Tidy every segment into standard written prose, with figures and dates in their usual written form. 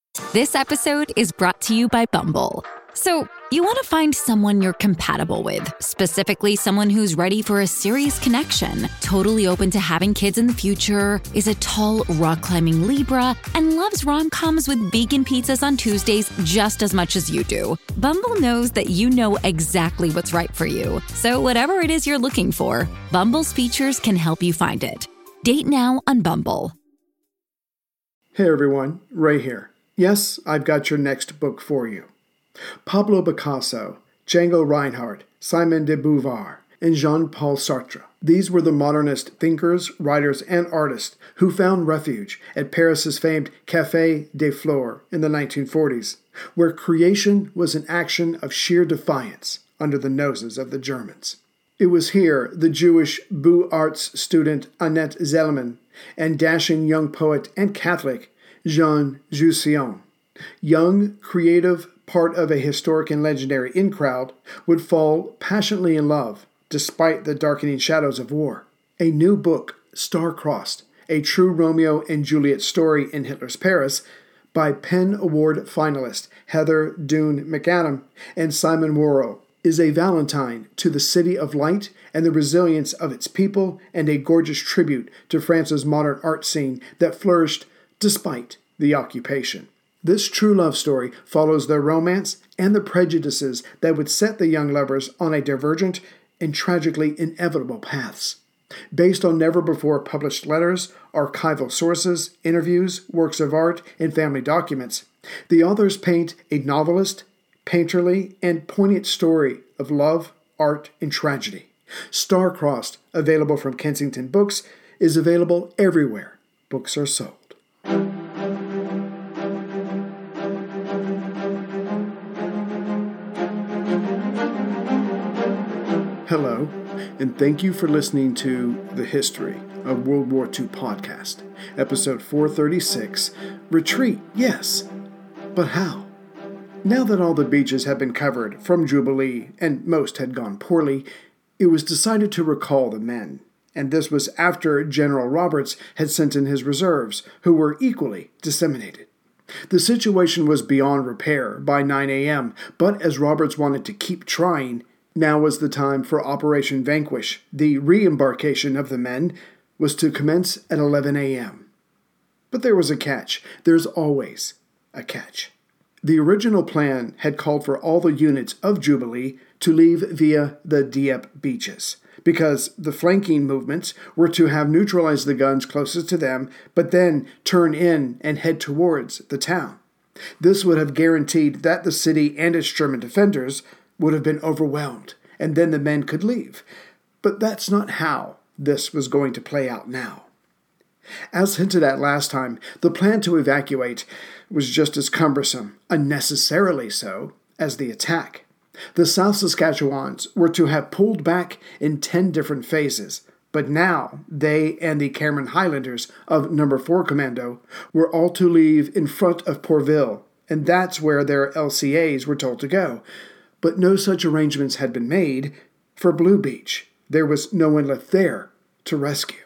This episode is brought to you by Bumble. So, you want to find someone you're compatible with, specifically someone who's ready for a serious connection, totally open to having kids in the future, is a tall, rock-climbing Libra, and loves rom-coms with vegan pizzas on Tuesdays just as much as you do. Bumble knows that you know exactly what's right for you. So whatever it is you're looking for, Bumble's features can help you find it. Date now on Bumble. Hey everyone, Ray here. Yes, I've got your next book for you. Pablo Picasso, Django Reinhardt, Simone de Beauvoir, and Jean-Paul Sartre. These were the modernist thinkers, writers, and artists who found refuge at Paris's famed Café des Fleurs in the 1940s, where creation was an action of sheer defiance under the noses of the Germans. It was here the Jewish Beaux Arts student Annette Zelman and dashing young poet and Catholic Jean Jussieu, young, creative, part of a historic and legendary in-crowd, would fall passionately in love despite the darkening shadows of war. A new book, Star-Crossed, a true Romeo and Juliet story in Hitler's Paris, by PEN Award finalist Heather Dune McAdam and Simon Worrell, is a valentine to the City of Light and the resilience of its people, and a gorgeous tribute to France's modern art scene that flourished despite the occupation. This true love story follows their romance and the prejudices that would set the young lovers on a divergent and tragically inevitable paths. Based on never-before-published letters, archival sources, interviews, works of art, and family documents, the authors paint a novelist, painterly, and poignant story of love, art, and tragedy. Star-Crossed, available from Kensington Books, is available everywhere books are sold. Hello, and thank you for listening to The History of World War II podcast, episode 436, Retreat, yes, but how? Now that all the beaches had been covered from Jubilee, and most had gone poorly, it was decided to recall the men, and this was after General Roberts had sent in his reserves, who were equally disseminated. The situation was beyond repair by 9 a.m., but as Roberts wanted to keep trying, now was the time for Operation Vanquish. The re-embarkation of the men was to commence at 11 a.m. But there was a catch. There's always a catch. The original plan had called for all the units of Jubilee to leave via the Dieppe beaches, because the flanking movements were to have neutralized the guns closest to them, but then turn in and head towards the town. This would have guaranteed that the city and its German defenders would have been overwhelmed, and then the men could leave. But that's not how this was going to play out now. As hinted at last time, the plan to evacuate was just as cumbersome, unnecessarily so, as the attack. The South Saskatchewans were to have pulled back in 10 different phases, but now they and the Cameron Highlanders of No. 4 Commando were all to leave in front of Portville, and that's where their LCAs were told to go. But no such arrangements had been made for Blue Beach. There was no one left there to rescue.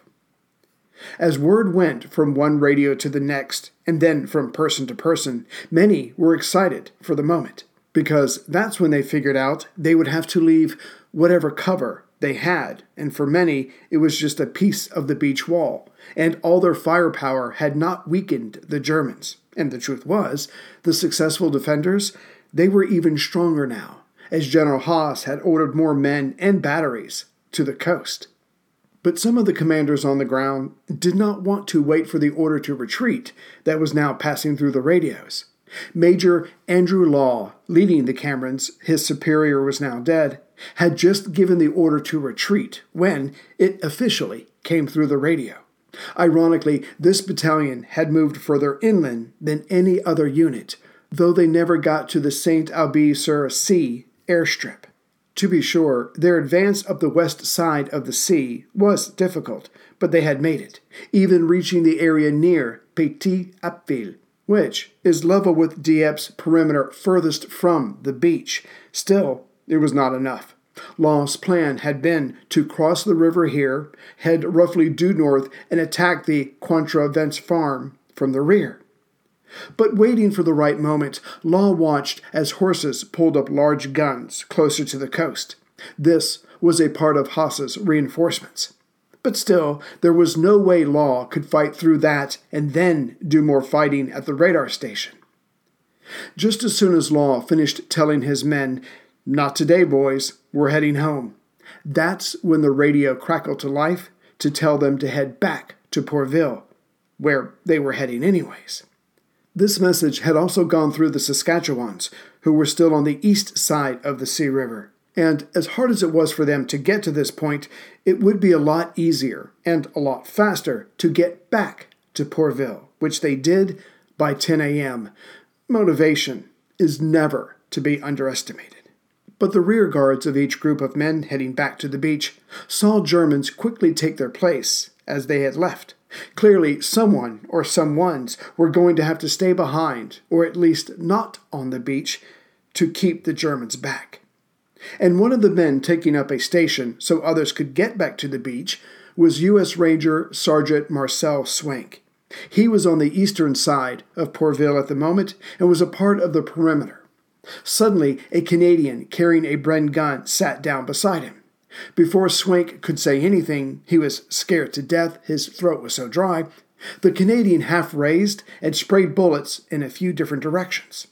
As word went from one radio to the next, and then from person to person, many were excited for the moment, because that's when they figured out they would have to leave whatever cover they had, and for many it was just a piece of the beach wall, and all their firepower had not weakened the Germans. And the truth was, the successful defenders, they were even stronger now, as General Haas had ordered more men and batteries to the coast. But some of the commanders on the ground did not want to wait for the order to retreat that was now passing through the radios. Major Andrew Law, leading the Camerons, his superior was now dead, had just given the order to retreat when it officially came through the radio. Ironically, this battalion had moved further inland than any other unit, though they never got to the Saint-Aubin-sur-Sea airstrip. To be sure, their advance up the west side of the sea was difficult, but they had made it, even reaching the area near Petit-Abbeville, which is level with Dieppe's perimeter furthest from the beach. Still, it was not enough. Law's plan had been to cross the river here, head roughly due north, and attack the Cointrevince farm from the rear. But waiting for the right moment, Law watched as horses pulled up large guns closer to the coast. This was a part of Haas's reinforcements. But still, there was no way Law could fight through that and then do more fighting at the radar station. Just as soon as Law finished telling his men, "Not today, boys, we're heading home," that's when the radio crackled to life to tell them to head back to Pourville, where they were heading anyways. This message had also gone through the Saskatchewans, who were still on the east side of the Sea River. And as hard as it was for them to get to this point, it would be a lot easier and a lot faster to get back to Pourville, which they did by 10 a.m. Motivation is never to be underestimated. But the rear guards of each group of men heading back to the beach saw Germans quickly take their place as they had left. Clearly, someone or someones were going to have to stay behind, or at least not on the beach, to keep the Germans back. And one of the men taking up a station so others could get back to the beach was U.S. Ranger Sergeant Marcel Swank. He was on the eastern side of Pourville at the moment and was a part of the perimeter. Suddenly, a Canadian carrying a Bren gun sat down beside him. Before Swank could say anything, he was scared to death, his throat was so dry, the Canadian half raised and sprayed bullets in a few different directions.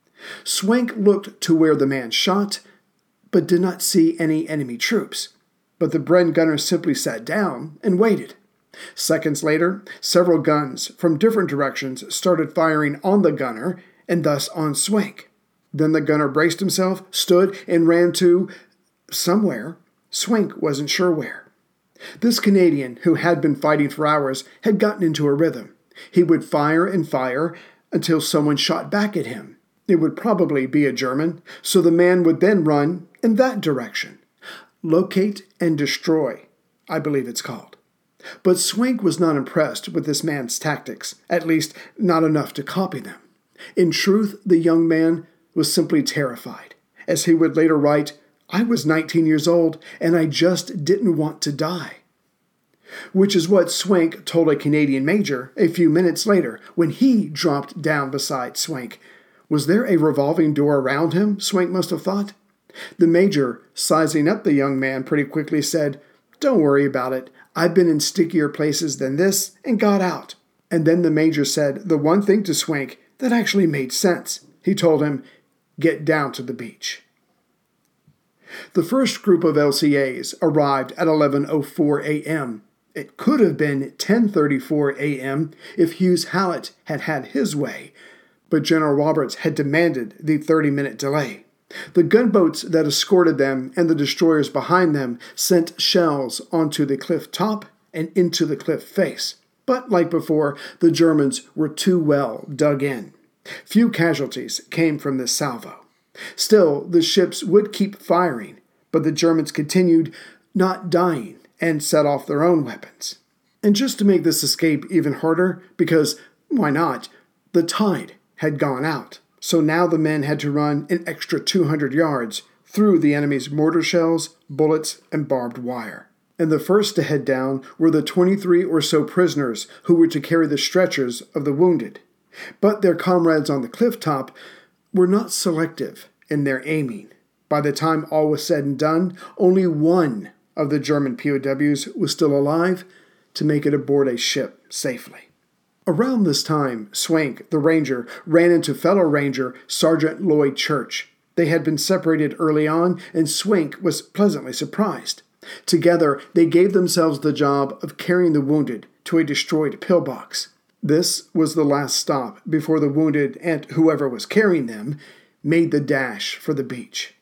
Swank looked to where the man shot, but did not see any enemy troops. But the Bren gunner simply sat down and waited. Seconds later, several guns from different directions started firing on the gunner and thus on Swank. Then the gunner braced himself, stood, and ran to somewhere. Swank wasn't sure where. This Canadian, who had been fighting for hours, had gotten into a rhythm. He would fire and fire until someone shot back at him. It would probably be a German, so the man would then run in that direction. Locate and destroy, I believe it's called. But Swank was not impressed with this man's tactics, at least not enough to copy them. In truth, the young man was simply terrified. As he would later write, "I was 19 years old, and I just didn't want to die." Which is what Swank told a Canadian major a few minutes later when he dropped down beside Swank. Was there a revolving door around him, Swank must have thought? The major, sizing up the young man pretty quickly, said, "Don't worry about it. I've been in stickier places than this and got out." And then the major said the one thing to Swank that actually made sense. He told him, "Get down to the beach." The first group of LCAs arrived at 11:04 a.m. It could have been 10:34 a.m. if Hughes Hallett had had his way, but General Roberts had demanded the 30-minute delay. The gunboats that escorted them and the destroyers behind them sent shells onto the cliff top and into the cliff face. But like before, the Germans were too well dug in. Few casualties came from this salvo. Still, the ships would keep firing, but the Germans continued, not dying, and set off their own weapons. And just to make this escape even harder, because, why not, the tide had gone out. So now the men had to run an extra 200 yards through the enemy's mortar shells, bullets, and barbed wire. And the first to head down were the 23 or so prisoners who were to carry the stretchers of the wounded. But their comrades on the cliff top were not selective in their aiming. By the time all was said and done, only one of the German POWs was still alive to make it aboard a ship safely. Around this time, Swank, the ranger, ran into fellow ranger Sergeant Lloyd Church. They had been separated early on, and Swank was pleasantly surprised. Together, they gave themselves the job of carrying the wounded to a destroyed pillbox. This was the last stop before the wounded and whoever was carrying them made the dash for the beach.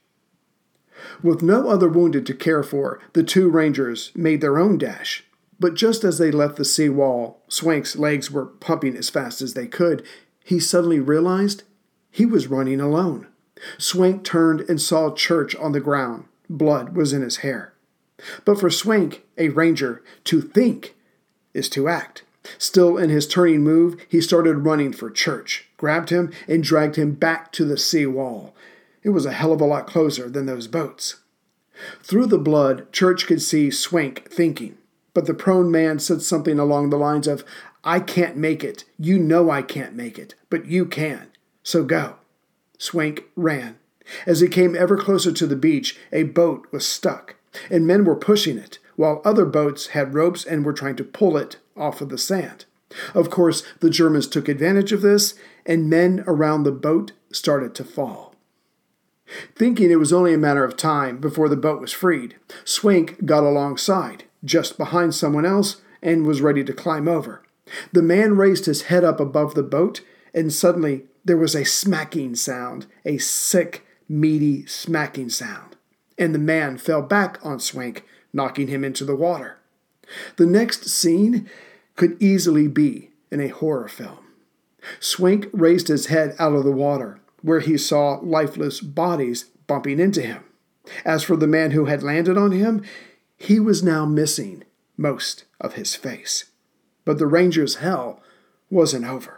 With no other wounded to care for, the two rangers made their own dash. But just as they left the sea wall, Swank's legs were pumping as fast as they could, he suddenly realized he was running alone. Swank turned and saw Church on the ground. Blood was in his hair. But for Swank, a ranger, to think is to act. Still in his turning move, he started running for Church, grabbed him, and dragged him back to the sea wall. It was a hell of a lot closer than those boats. Through the blood, Church could see Swank thinking. But the prone man said something along the lines of, I can't make it. You know I can't make it, but you can. So go." Swank ran. As he came ever closer to the beach, a boat was stuck, and men were pushing it, while other boats had ropes and were trying to pull it off of the sand. Of course, the Germans took advantage of this, and men around the boat started to fall. Thinking it was only a matter of time before the boat was freed, Swank got alongside, just behind someone else, and was ready to climb over. The man raised his head up above the boat, and suddenly there was a smacking sound, a sick, meaty smacking sound, and the man fell back on Swank, knocking him into the water. The next scene could easily be in a horror film. Swank raised his head out of the water, where he saw lifeless bodies bumping into him. As for the man who had landed on him, he was now missing most of his face. But the Ranger's hell wasn't over.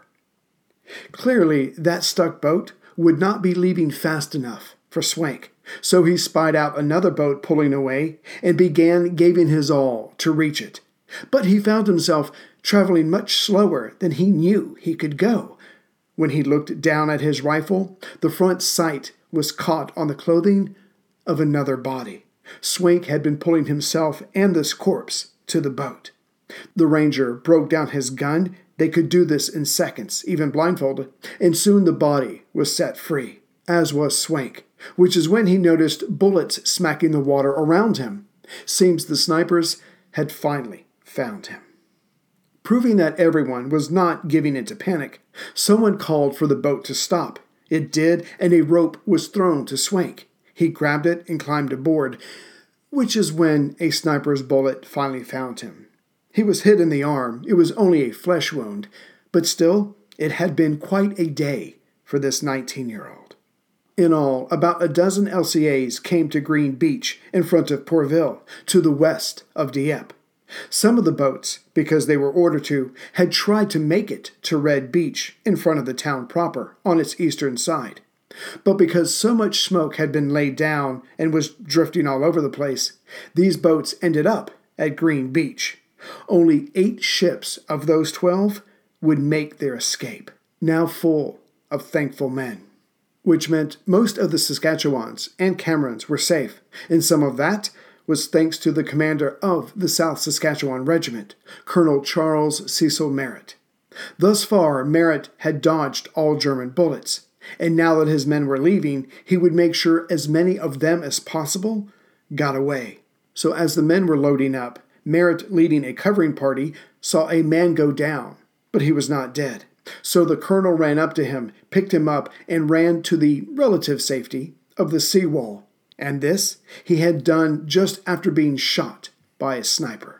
Clearly, that stuck boat would not be leaving fast enough for Swank, so he spied out another boat pulling away and began giving his all to reach it. But he found himself traveling much slower than he knew he could go. When he looked down at his rifle, the front sight was caught on the clothing of another body. Swank had been pulling himself and this corpse to the boat. The Ranger broke down his gun. They could do this in seconds, even blindfolded, and soon the body was set free, as was Swank, which is when he noticed bullets smacking the water around him. Seems the snipers had finally found him. Proving that everyone was not giving into panic, someone called for the boat to stop. It did, and a rope was thrown to Swank. He grabbed it and climbed aboard, which is when a sniper's bullet finally found him. He was hit in the arm. It was only a flesh wound, but still, it had been quite a day for this 19-year-old. In all, about a dozen LCAs came to Green Beach in front of Pourville, to the west of Dieppe. Some of the boats, because they were ordered to, had tried to make it to Red Beach in front of the town proper, on its eastern side. But because so much smoke had been laid down and was drifting all over the place, these boats ended up at Green Beach. Only 8 ships of those 12 would make their escape, now full of thankful men, which meant most of the Saskatchewans and Camerons were safe, and some of that was thanks to the commander of the South Saskatchewan Regiment, Colonel Charles Cecil Merritt. Thus far, Merritt had dodged all German bullets, and now that his men were leaving, he would make sure as many of them as possible got away. So as the men were loading up, Merritt, leading a covering party, saw a man go down, but he was not dead. So the colonel ran up to him, picked him up, and ran to the relative safety of the seawall. And this he had done just after being shot by a sniper.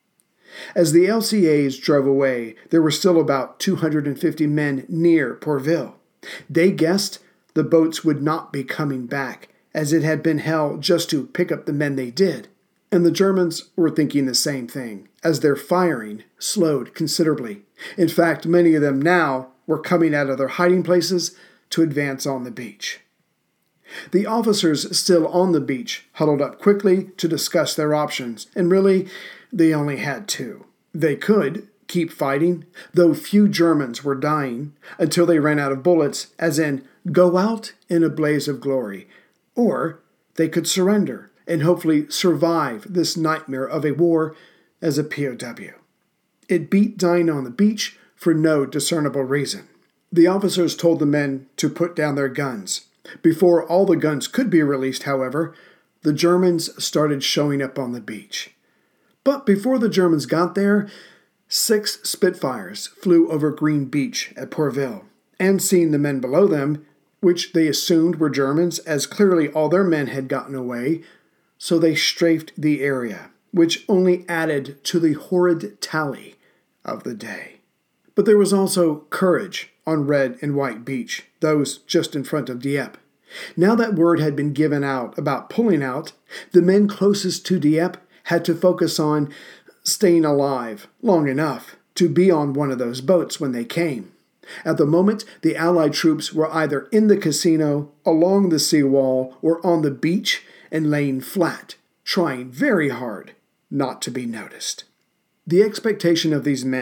As the LCAs drove away, there were still about 250 men near Pourville. They guessed the boats would not be coming back, as it had been hell just to pick up the men they did. And the Germans were thinking the same thing, as their firing slowed considerably. In fact, many of them now were coming out of their hiding places to advance on the beach. The officers still on the beach huddled up quickly to discuss their options, and really, they only had 2. They could keep fighting, though few Germans were dying, until they ran out of bullets, as in, go out in a blaze of glory, or they could surrender and hopefully survive this nightmare of a war as a POW. It beat dying on the beach for no discernible reason. The officers told the men to put down their guns. Before all the guns could be released, however, the Germans started showing up on the beach. But before the Germans got there, 6 Spitfires flew over Green Beach at Pourville, and seeing the men below them, which they assumed were Germans, as clearly all their men had gotten away, so they strafed the area, which only added to the horrid tally of the day. But there was also courage on Red and White Beach, those just in front of Dieppe. Now that word had been given out about pulling out, the men closest to Dieppe had to focus on staying alive long enough to be on one of those boats when they came. At the moment, the Allied troops were either in the casino, along the seawall, or on the beach and laying flat, trying very hard not to be noticed. The expectation of these men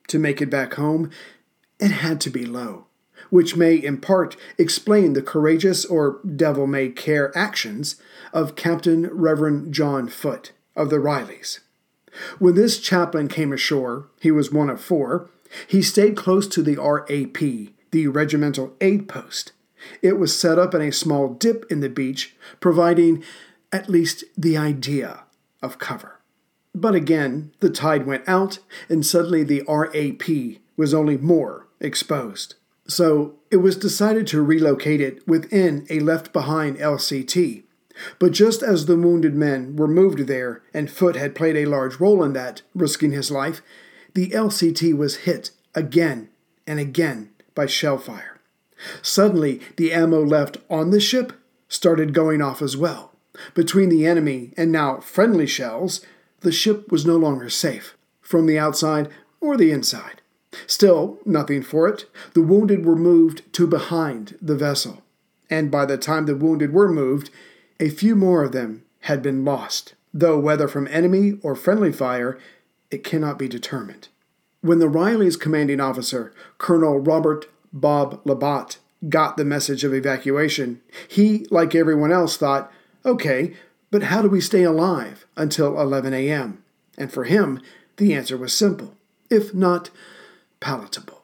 to make it back home, it had to be low, which may in part explain the courageous or devil-may-care actions of Captain Reverend John Foote of the Rileys. When this chaplain came ashore, he was one of 4, he stayed close to the RAP, the Regimental Aid Post. It was set up in a small dip in the beach, providing at least the idea of cover. But again, the tide went out, and suddenly the RAP was only more exposed. So it was decided to relocate it within a left-behind LCT. But just as the wounded men were moved there, and Foote had played a large role in that, risking his life, the LCT was hit again and again by shell fire. Suddenly, the ammo left on the ship started going off as well. Between the enemy and now friendly shells, the ship was no longer safe, from the outside or the inside. Still, nothing for it. The wounded were moved to behind the vessel. And by the time the wounded were moved, a few more of them had been lost, though whether from enemy or friendly fire, it cannot be determined. When the Rileys' commanding officer, Colonel Robert Bob Labat, got the message of evacuation, he, like everyone else, thought, okay, but how do we stay alive until 11 a.m.? And for him, the answer was simple, if not palatable.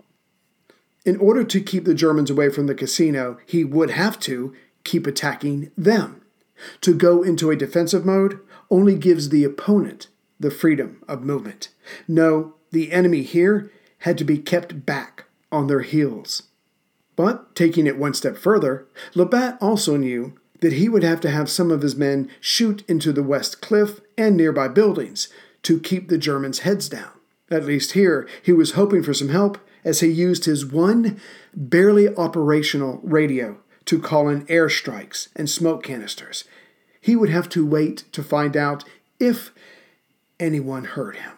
In order to keep the Germans away from the casino, he would have to keep attacking them. To go into a defensive mode only gives the opponent the freedom of movement. No, the enemy here had to be kept back on their heels. But, taking it one step further, Labat also knew that he would have to have some of his men shoot into the west cliff and nearby buildings to keep the Germans' heads down. At least here, he was hoping for some help as he used his one barely operational radio to call in airstrikes and smoke canisters. He would have to wait to find out if anyone heard him.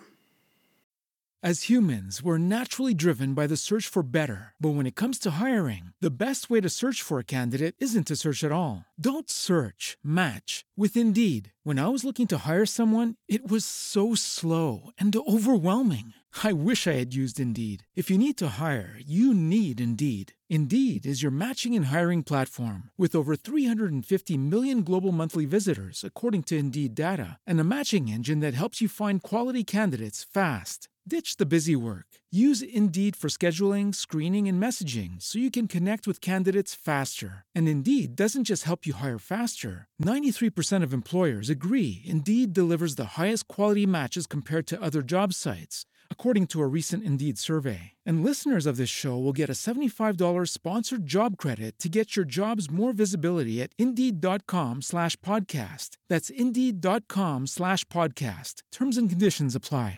As humans, we're naturally driven by the search for better. But when it comes to hiring, the best way to search for a candidate isn't to search at all. Don't search, match with Indeed. When I was looking to hire someone, it was so slow and overwhelming. I wish I had used Indeed. If you need to hire, you need Indeed. Indeed is your matching and hiring platform with over 350 million global monthly visitors, according to Indeed data, and a matching engine that helps you find quality candidates fast. Ditch the busy work. Use Indeed for scheduling, screening, and messaging so you can connect with candidates faster. And Indeed doesn't just help you hire faster. 93% of employers agree Indeed delivers the highest quality matches compared to other job sites, according to a recent Indeed survey. And listeners of this show will get a $75 sponsored job credit to get your jobs more visibility at Indeed.com/podcast. That's Indeed.com/podcast. Terms and conditions apply.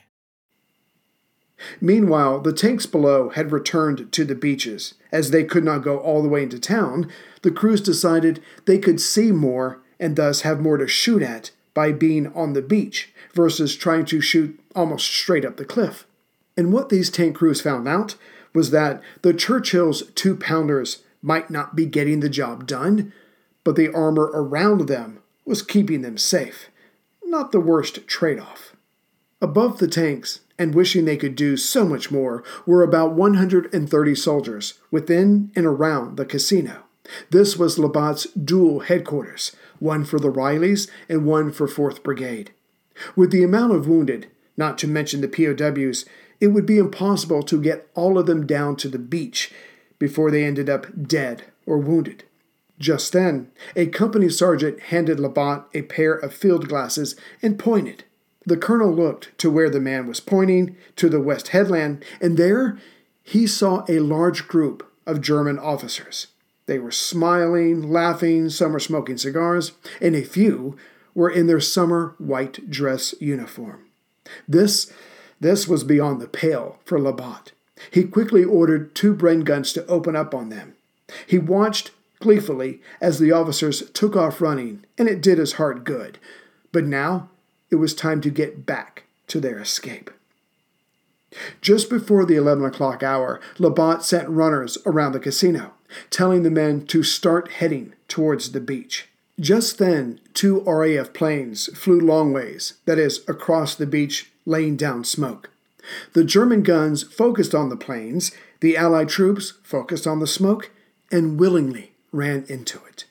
Meanwhile, the tanks below had returned to the beaches. As they could not go all the way into town, the crews decided they could see more and thus have more to shoot at by being on the beach versus trying to shoot almost straight up the cliff. And what these tank crews found out was that the Churchill's 2-pounders might not be getting the job done, but the armor around them was keeping them safe. Not the worst trade-off. Above the tanks, and wishing they could do so much more, were about 130 soldiers within and around the casino. This was Labat's dual headquarters, one for the Rileys and one for 4th Brigade. With the amount of wounded, not to mention the POWs, it would be impossible to get all of them down to the beach before they ended up dead or wounded. Just then, a company sergeant handed Labat a pair of field glasses and pointed. The colonel looked to where the man was pointing, to the west headland, and there he saw a large group of German officers. They were smiling, laughing, some were smoking cigars, and a few were in their summer white dress uniform. This was beyond the pale for Labat. He quickly ordered 2 Bren guns to open up on them. He watched gleefully as the officers took off running, and it did his heart good. But now it was time to get back to their escape. Just before the 11 o'clock hour, Labat sent runners around the casino, telling the men to start heading towards the beach. Just then, 2 RAF planes flew long ways, that is, across the beach, laying down smoke. The German guns focused on the planes, the Allied troops focused on the smoke, and willingly ran into it.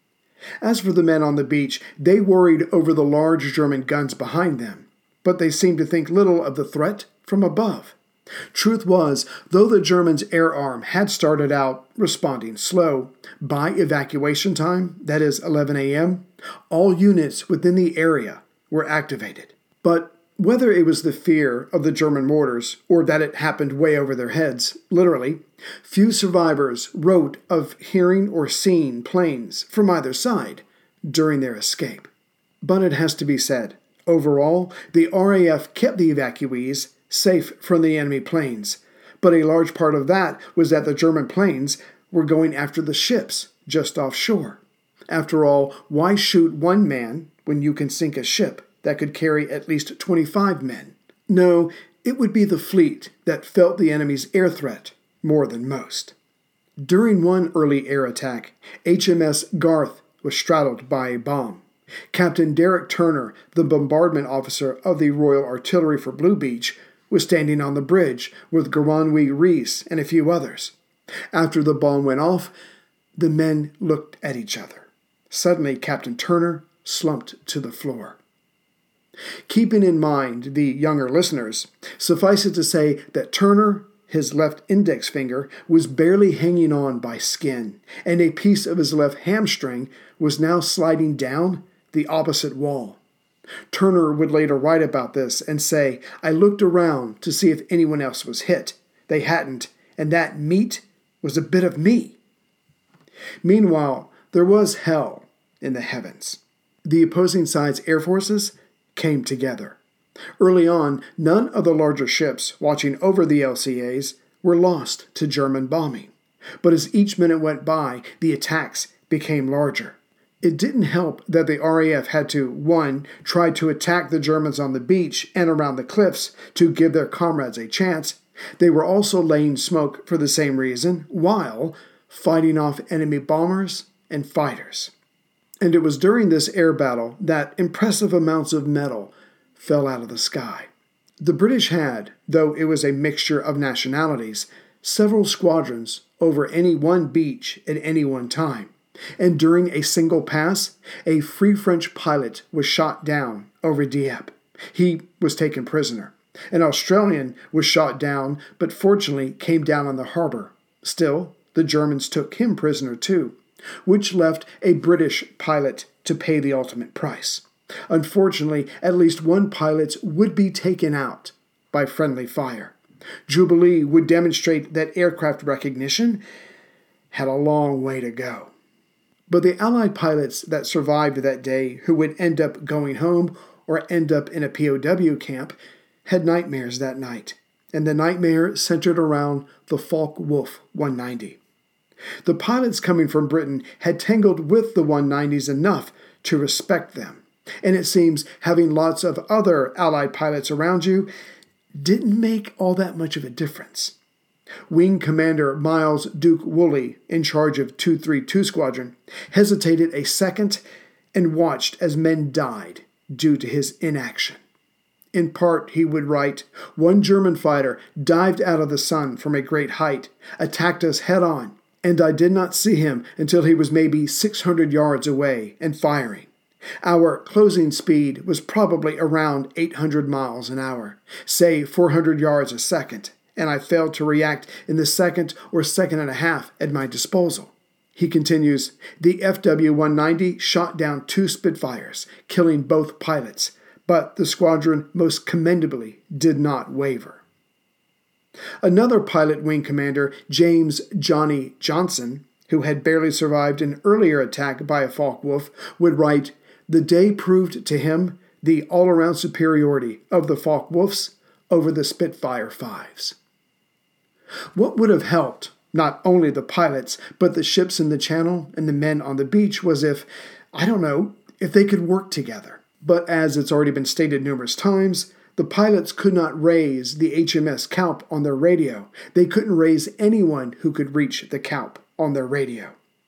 As for the men on the beach, they worried over the large German guns behind them, but they seemed to think little of the threat from above. Truth was, though the Germans' air arm had started out responding slow, by evacuation time, that is 11 a.m., all units within the area were activated. But whether it was the fear of the German mortars or that it happened way over their heads, literally, few survivors wrote of hearing or seeing planes from either side during their escape. But it has to be said, overall, the RAF kept the evacuees safe from the enemy planes, but a large part of that was that the German planes were going after the ships just offshore. After all, why shoot one man when you can sink a ship that could carry at least 25 men? No, it would be the fleet that felt the enemy's air threat more than most. During one early air attack, HMS Garth was straddled by a bomb. Captain Derek Turner, the bombardment officer of the Royal Artillery for Blue Beach, was standing on the bridge with Granwy Rees and a few others. After the bomb went off, the men looked at each other. Suddenly, Captain Turner slumped to the floor. Keeping in mind the younger listeners, suffice it to say that Turner, his left index finger, was barely hanging on by skin, and a piece of his left hamstring was now sliding down the opposite wall. Turner would later write about this and say, "I looked around to see if anyone else was hit. They hadn't, and that meat was a bit of me." Meanwhile, there was hell in the heavens. The opposing side's air forces came together. Early on, none of the larger ships watching over the LCAs were lost to German bombing. But as each minute went by, the attacks became larger. It didn't help that the RAF had to, 1, try to attack the Germans on the beach and around the cliffs to give their comrades a chance. They were also laying smoke for the same reason, while fighting off enemy bombers and fighters. And it was during this air battle that impressive amounts of metal fell out of the sky. The British had, though it was a mixture of nationalities, several squadrons over any one beach at any one time. And during a single pass, a Free French pilot was shot down over Dieppe. He was taken prisoner. An Australian was shot down, but fortunately came down on the harbor. Still, the Germans took him prisoner too, which left a British pilot to pay the ultimate price. Unfortunately, at least one pilot would be taken out by friendly fire. Jubilee would demonstrate that aircraft recognition had a long way to go. But the Allied pilots that survived that day, who would end up going home or end up in a POW camp, had nightmares that night, and the nightmare centered around the Focke-Wulf 190. The pilots coming from Britain had tangled with the 190s enough to respect them, and it seems having lots of other Allied pilots around you didn't make all that much of a difference. Wing Commander Miles Duke Woolley, in charge of 232 Squadron, hesitated a second and watched as men died due to his inaction. In part, he would write, "One German fighter dived out of the sun from a great height, attacked us head-on, and I did not see him until he was maybe 600 yards away and firing. Our closing speed was probably around 800 miles an hour, say 400 yards a second, and I failed to react in the second or second and a half at my disposal." He continues, "The FW-190 shot down 2 Spitfires, killing both pilots, but the squadron most commendably did not waver." Another pilot wing commander, James Johnny Johnson, who had barely survived an earlier attack by a Focke-Wulf, would write, "The day proved to him the all-around superiority of the Focke-Wulfs over the Spitfire 5s. What would have helped not only the pilots, but the ships in the channel and the men on the beach was if they could work together. But as it's already been stated numerous times, the pilots could not raise the HMS Kaup on their radio. They couldn't raise anyone who could reach the Kaup on their radio.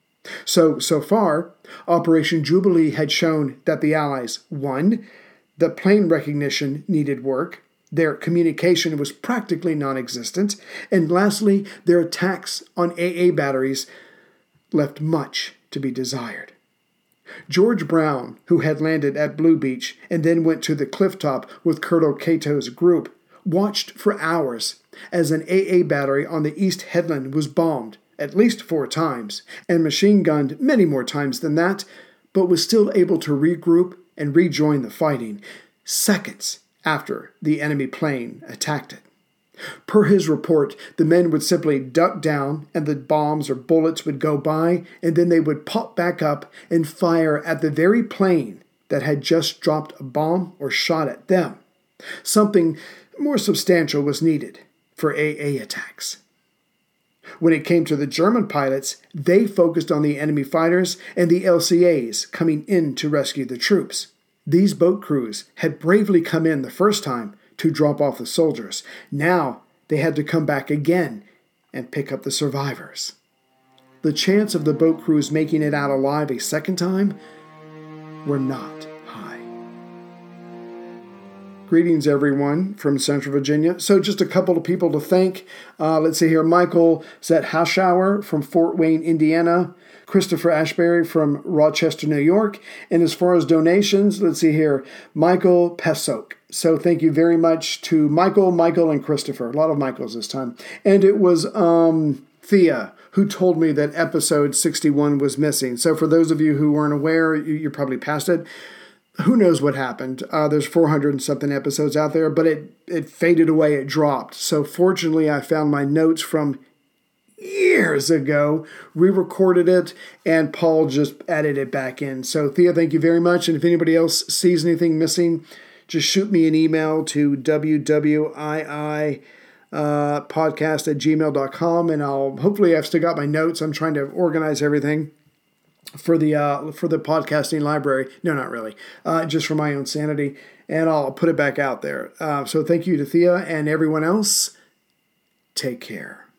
So far, Operation Jubilee had shown that the Allies, 1, the plane recognition needed work, Their communication was practically non-existent. And lastly, their attacks on AA batteries left much to be desired. George Brown, who had landed at Blue Beach and then went to the clifftop with Colonel Cato's group, watched for hours as an AA battery on the East Headland was bombed at least 4 times and machine-gunned many more times than that, but was still able to regroup and rejoin the fighting seconds after the enemy plane attacked it. Per his report, the men would simply duck down and the bombs or bullets would go by, and then they would pop back up and fire at the very plane that had just dropped a bomb or shot at them. Something more substantial was needed for AA attacks. When it came to the German pilots, they focused on the enemy fighters and the LCAs coming in to rescue the troops. These boat crews had bravely come in the first time to drop off the soldiers. Now they had to come back again and pick up the survivors. The chance of the boat crews making it out alive a second time were not high. Greetings, everyone, from Central Virginia. So just a couple of people to thank. Let's see here. Michael Zethaschauer from Fort Wayne, Indiana. Christopher Ashbury from Rochester, New York. And as far as donations, let's see here. Michael Pesok. So thank you very much to Michael, and Christopher. A lot of Michaels this time. And it was Thea who told me that episode 61 was missing. So for those of you who weren't aware, you're probably past it. Who knows what happened? There's 400 and something episodes out there, but it faded away. It dropped. So fortunately, I found my notes from years ago, re-recorded it, and Paul just added it back in. So Thea, thank you very much. And if anybody else sees anything missing, just shoot me an email to wwii podcast@gmail.com, and hopefully I've still got my notes. I'm trying to organize everything for the podcasting library. No, not really. Just for my own sanity, and I'll put it back out there. So thank you to Thea and everyone else. Take care.